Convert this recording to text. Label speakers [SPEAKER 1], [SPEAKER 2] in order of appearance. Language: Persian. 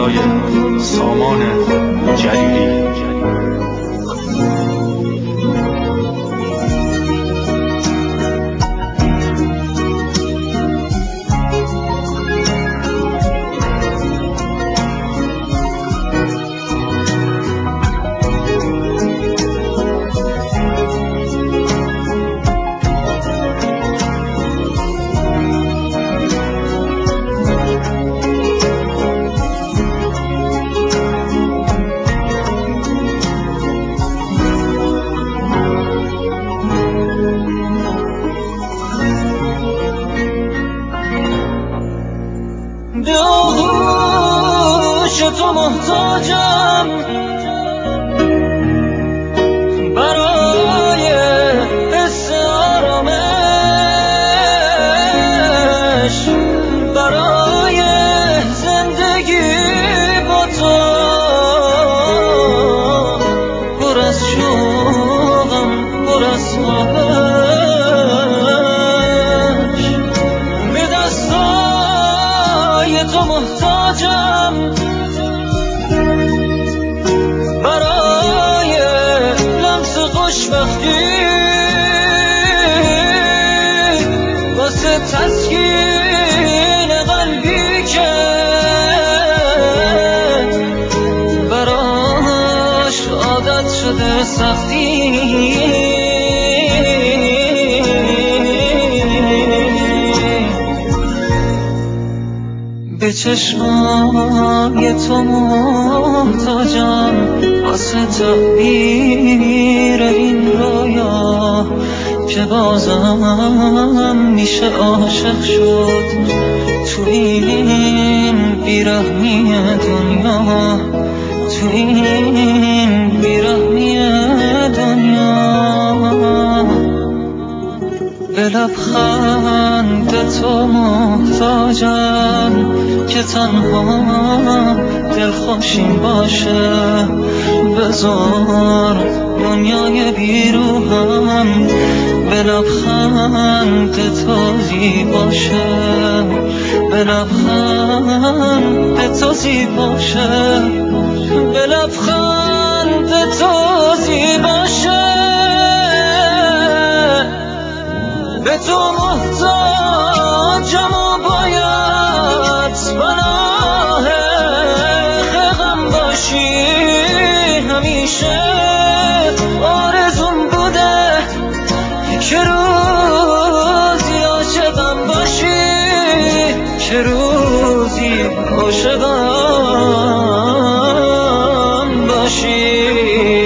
[SPEAKER 1] صدای سامان جلیلی.
[SPEAKER 2] به آغوش تو محتاجم برای حس آرامش، برای زندگی با تو پر از شوقم، پر از خواهش. به دستای تو محتاجم برای لمس خوشبختی، واسه تسکین قلبی که براش عادت شده سختی. به چشمای تو محتاجم واسه تعبیر این رویا که بازم میشه عاشق شد تو این بیرحمی دنیا، تو این بیرحمی دنیا. به لبخند تو محتاجم که تنها دلخوشیم باشه، بذار دنیای بیروحم به لبخند تو زیباشه، به لبخند تو زیباشه، به لبخند تو زیباشه. به تو محتاجم و باید پناه غم باشی همیشه. آرزوم بوده که روزی عاشقم باشی، که روزی عاشقم باشی.